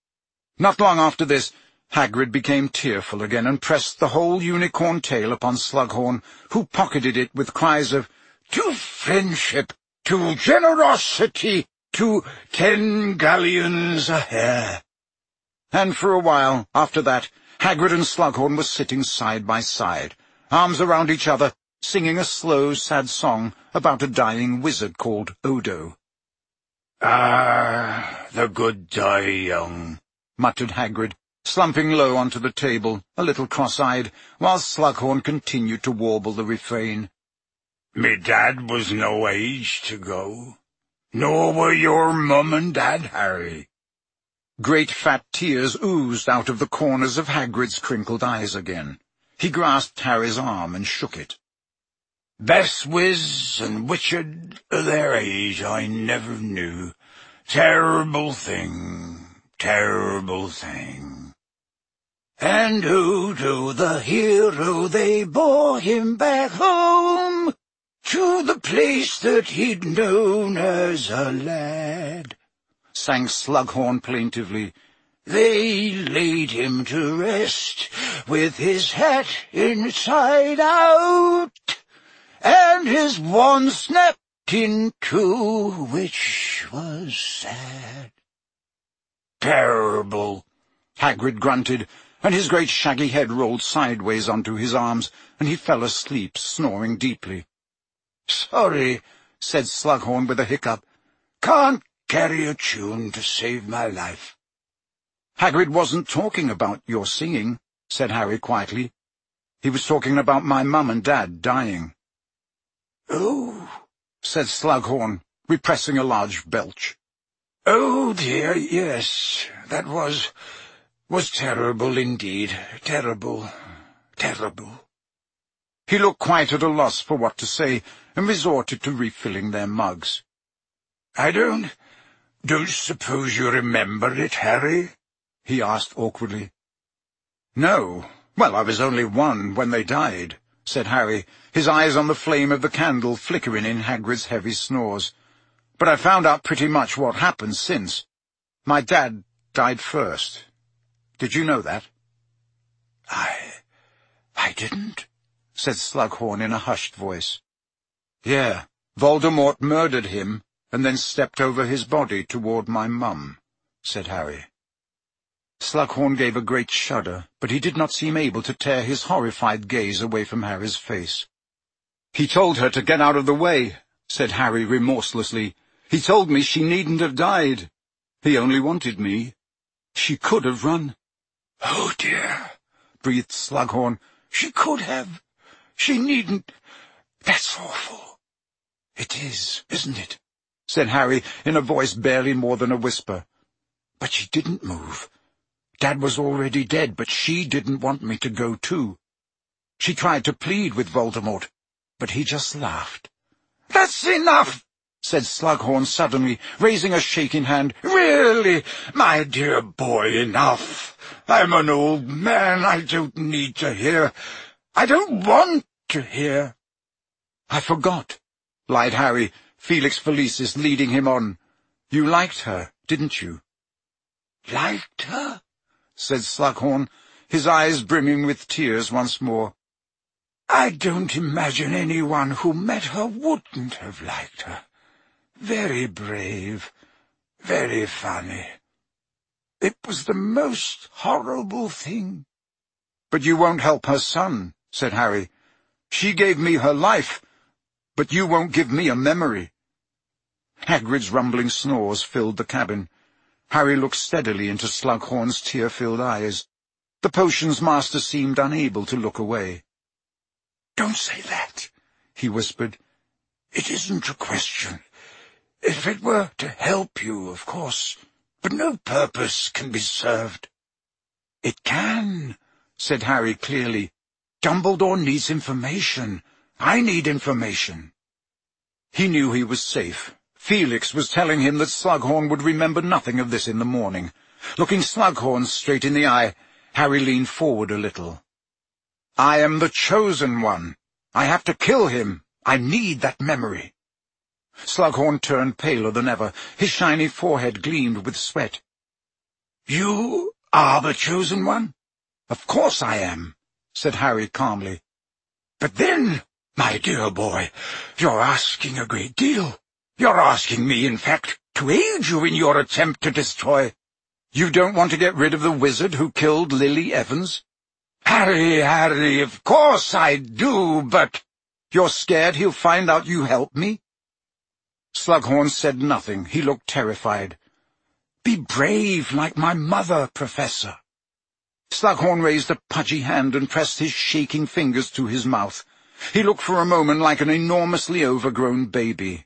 Not long after this, Hagrid became tearful again and pressed the whole unicorn tale upon Slughorn, who pocketed it with cries of, "To friendship, to generosity, to 10 galleons a hair." And for a while, after that, Hagrid and Slughorn were sitting side by side, arms around each other, singing a slow, sad song about a dying wizard called Odo. "Ah, the good die young," muttered Hagrid, slumping low onto the table, a little cross-eyed, while Slughorn continued to warble the refrain. "Me dad was no age to go, nor were your mum and dad, Harry." Great fat tears oozed out of the corners of Hagrid's crinkled eyes again. He grasped Harry's arm and shook it. "Best wiz and witched o' their age I never knew. Terrible thing, terrible thing. And Odo, the hero, they bore him back home, to the place that he'd known as a lad," sang Slughorn plaintively. "They laid him to rest, with his hat inside out, and his wand snapped in two, which was sad." "Terrible," Hagrid grunted, and his great shaggy head rolled sideways onto his arms, and he fell asleep, snoring deeply. "Sorry," said Slughorn with a hiccup. "Can't carry a tune to save my life." "Hagrid wasn't talking about your singing," said Harry quietly. "He was talking about my mum and dad dying." "Oh," said Slughorn, repressing a large belch. "Oh, dear, yes, that was terrible indeed. Terrible, terrible." He looked quite at a loss for what to say, and resorted to refilling their mugs. "I don't suppose you remember it, Harry?" he asked awkwardly. "No. Well, I was only 1 when they died," said Harry, his eyes on the flame of the candle flickering in Hagrid's heavy snores. "But I found out pretty much what happened since. My dad died first. Did you know that?" I didn't," said Slughorn in a hushed voice. "Yeah, Voldemort murdered him, and then stepped over his body toward my mum," said Harry. Slughorn gave a great shudder, but he did not seem able to tear his horrified gaze away from Harry's face. "He told her to get out of the way," said Harry remorselessly. "He told me she needn't have died. He only wanted me. She could have run." "Oh, dear," breathed Slughorn. "She could have. She needn't. That's awful." "It is, isn't it?" said Harry, in a voice barely more than a whisper. "But she didn't move. Dad was already dead, but she didn't want me to go too. She tried to plead with Voldemort, but he just laughed." "That's enough," said Slughorn suddenly, raising a shaking hand. "Really, my dear boy, enough. I'm an old man. I don't need to hear. I don't want to hear." "I forgot," lied Harry, Felix Felicis leading him on. "You liked her, didn't you?" "Liked her?" said Slughorn, his eyes brimming with tears once more. "I don't imagine anyone who met her wouldn't have liked her. Very brave, very funny. It was the most horrible thing." "But you won't help her son," said Harry. "She gave me her life, but you won't give me a memory." Hagrid's rumbling snores filled the cabin. Harry looked steadily into Slughorn's tear-filled eyes. The potion's master seemed unable to look away. "Don't say that," he whispered. "It isn't a question. If it were to help you, of course, but no purpose can be served." "It can," said Harry clearly. "Dumbledore needs information. I need information." He knew he was safe. Felix was telling him that Slughorn would remember nothing of this in the morning. Looking Slughorn straight in the eye, Harry leaned forward a little. "I am the Chosen One. I have to kill him. I need that memory." Slughorn turned paler than ever. His shiny forehead gleamed with sweat. "You are the Chosen One?" "Of course I am," said Harry calmly. "But then, my dear boy, you're asking a great deal. You're asking me, in fact, to aid you in your attempt to destroy—" "You don't want to get rid of the wizard who killed Lily Evans?" Harry, of course I do, but—" "You're scared he'll find out you helped me?" Slughorn said nothing. He looked terrified. "Be brave like my mother, Professor." Slughorn raised a pudgy hand and pressed his shaking fingers to his mouth. He looked for a moment like an enormously overgrown baby.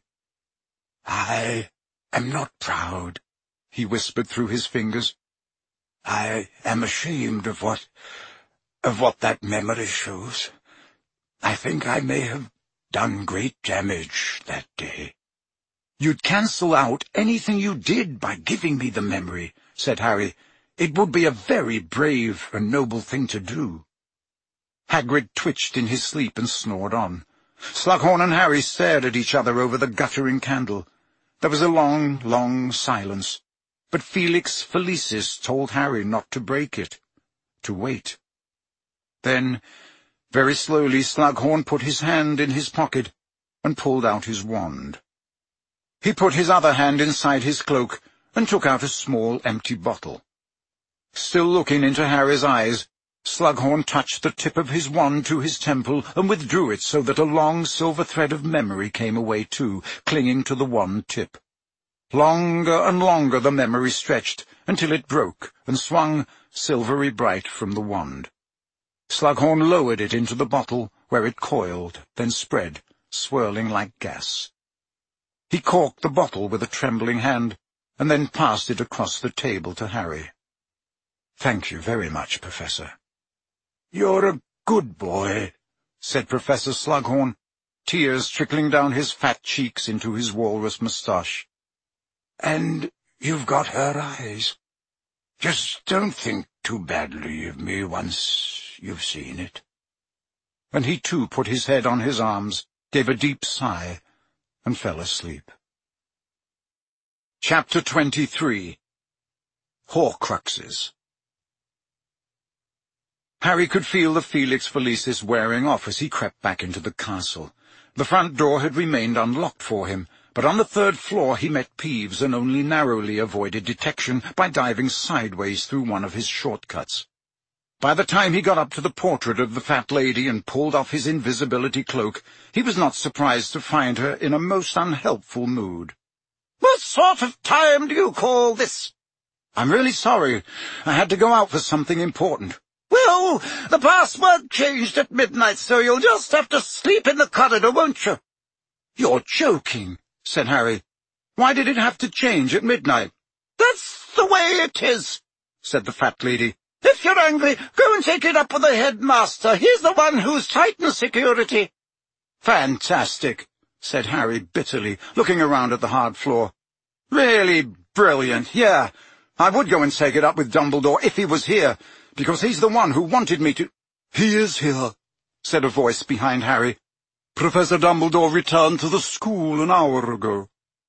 "I am not proud," he whispered through his fingers. "I am ashamed of what that memory shows. I think I may have done great damage that day." "You'd cancel out anything you did by giving me the memory," said Harry. "It would be a very brave and noble thing to do." Hagrid twitched in his sleep and snored on. Slughorn and Harry stared at each other over the guttering candle. There was a long, long silence, but Felix Felicis told Harry not to break it, to wait. Then, very slowly, Slughorn put his hand in his pocket and pulled out his wand. He put his other hand inside his cloak and took out a small empty bottle. Still looking into Harry's eyes, Slughorn touched the tip of his wand to his temple and withdrew it so that a long silver thread of memory came away too, clinging to the wand tip. Longer and longer the memory stretched, until it broke and swung silvery bright from the wand. Slughorn lowered it into the bottle, where it coiled, then spread, swirling like gas. He corked the bottle with a trembling hand, and then passed it across the table to Harry. "Thank you very much, Professor." "You're a good boy," said Professor Slughorn, tears trickling down his fat cheeks into his walrus moustache. "And you've got her eyes. Just don't think too badly of me once you've seen it." And he too put his head on his arms, gave a deep sigh, and fell asleep. Chapter 23. Horcruxes. Harry could feel the Felix Felicis wearing off as he crept back into the castle. The front door had remained unlocked for him, but on the third floor he met Peeves and only narrowly avoided detection by diving sideways through one of his shortcuts. By the time he got up to the portrait of the fat lady and pulled off his invisibility cloak, he was not surprised to find her in a most unhelpful mood. "What sort of time do you call this?" "I'm really sorry. I had to go out for something important." "Well, the password changed at midnight, so you'll just have to sleep in the corridor, won't you?" "You're joking," said Harry. "Why did it have to change at midnight?" "That's the way it is," said the fat lady. "If you're angry, go and take it up with the headmaster. He's the one who's tightened security." "Fantastic," said Harry bitterly, looking around at the hard floor. "Really brilliant, yeah. I would go and take it up with Dumbledore if he was here, because he's the one who wanted me to—" "He is here," said a voice behind Harry. "Professor Dumbledore returned to the school an hour ago."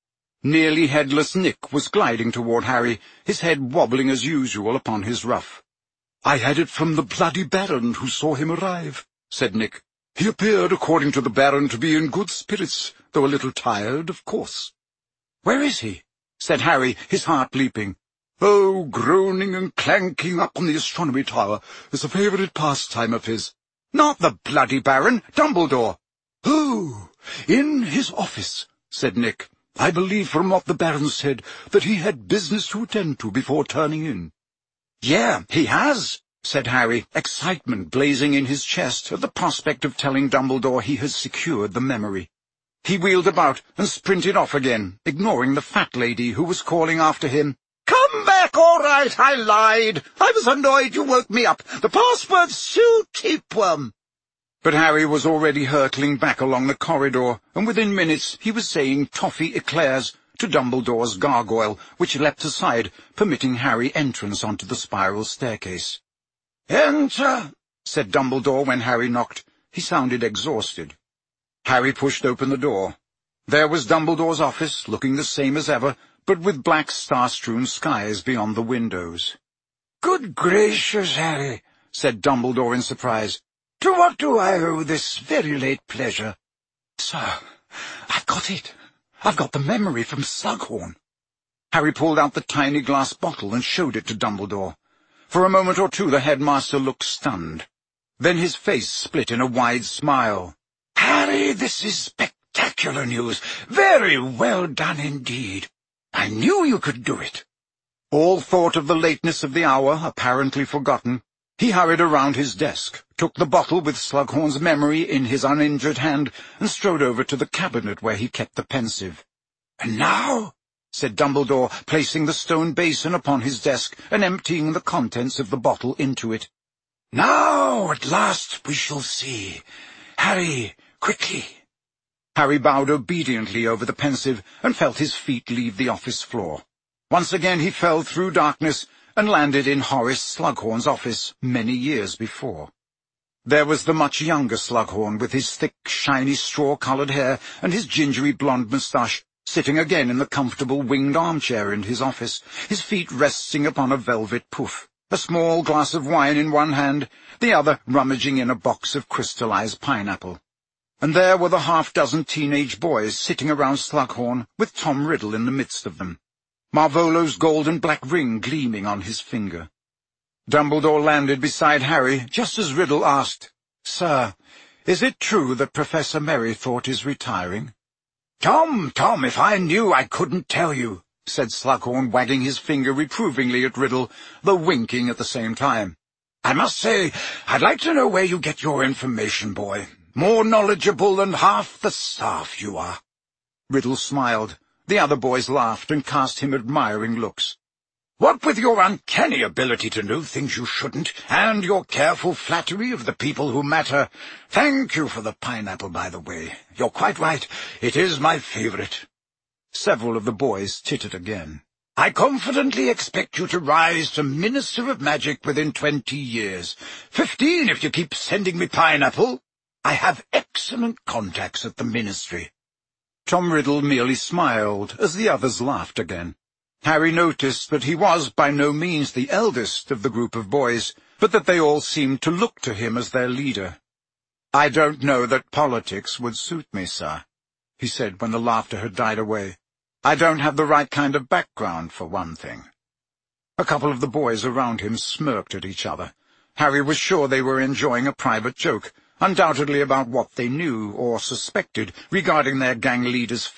Nearly headless Nick was gliding toward Harry, his head wobbling as usual upon his ruff. "I had it from the bloody Baron who saw him arrive," said Nick. "He appeared, according to the Baron, to be in good spirits, though a little tired, of course." "Where is he?" said Harry, his heart leaping. "Oh, groaning and clanking up on the astronomy tower is a favourite pastime of his." "Not the bloody Baron, Dumbledore." "Oh, in his office," said Nick. "I believe from what the Baron said that he had business to attend to before turning in." "Yeah, he has," said Harry, excitement blazing in his chest at the prospect of telling Dumbledore he had secured the memory. He wheeled about and sprinted off again, ignoring the fat lady who was calling after him. "Come back, all right, I lied. I was annoyed you woke me up. The password's Sue Tapeworm." But Harry was already hurtling back along the corridor, and within minutes he was saying toffee eclairs to Dumbledore's gargoyle, which leapt aside, permitting Harry entrance onto the spiral staircase. "Enter," said Dumbledore when Harry knocked. He sounded exhausted. Harry pushed open the door. There was Dumbledore's office, looking the same as ever, but with black star-strewn skies beyond the windows. "Good gracious, Harry," said Dumbledore in surprise. "To what do I owe this very late pleasure?" "Sir, I've got it. I've got the memory from Slughorn." Harry pulled out the tiny glass bottle and showed it to Dumbledore. For a moment or two the headmaster looked stunned. Then his face split in a wide smile. "Harry, this is spectacular news. Very well done indeed. I knew you could do it." All thought of the lateness of the hour apparently forgotten, he hurried around his desk, took the bottle with Slughorn's memory in his uninjured hand, and strode over to the cabinet where he kept the pensive. "And now," said Dumbledore, placing the stone basin upon his desk and emptying the contents of the bottle into it. "Now, at last, we shall see. Harry, quickly." Harry bowed obediently over the pensive and felt his feet leave the office floor. Once again he fell through darkness and landed in Horace Slughorn's office many years before. There was the much younger Slughorn, with his thick, shiny, straw-coloured hair and his gingery blonde moustache, sitting again in the comfortable winged armchair in his office, his feet resting upon a velvet poof, a small glass of wine in one hand, the other rummaging in a box of crystallized pineapple. And there were the half-dozen teenage boys sitting around Slughorn, with Tom Riddle in the midst of them, Marvolo's gold and black ring gleaming on his finger. Dumbledore landed beside Harry just as Riddle asked, "Sir, is it true that Professor Merrythought is retiring?" Tom, if I knew I couldn't tell you," said Slughorn, wagging his finger reprovingly at Riddle, though winking at the same time. "I must say, I'd like to know where you get your information, boy. More knowledgeable than half the staff you are." Riddle smiled. The other boys laughed and cast him admiring looks. "What with your uncanny ability to know things you shouldn't, and your careful flattery of the people who matter— Thank you for the pineapple, by the way. You're quite right. It is my favourite." Several of the boys tittered again. "I confidently expect you to rise to Minister of Magic within 20 years. 15 if you keep sending me pineapple. I have excellent contacts at the Ministry." Tom Riddle merely smiled as the others laughed again. Harry noticed that he was by no means the eldest of the group of boys, but that they all seemed to look to him as their leader. "I don't know that politics would suit me, sir." he said when the laughter had died away. "I don't have the right kind of background, for one thing." A couple of the boys around him smirked at each other. Harry was sure they were enjoying a private joke, undoubtedly about what they knew or suspected regarding their gang leader's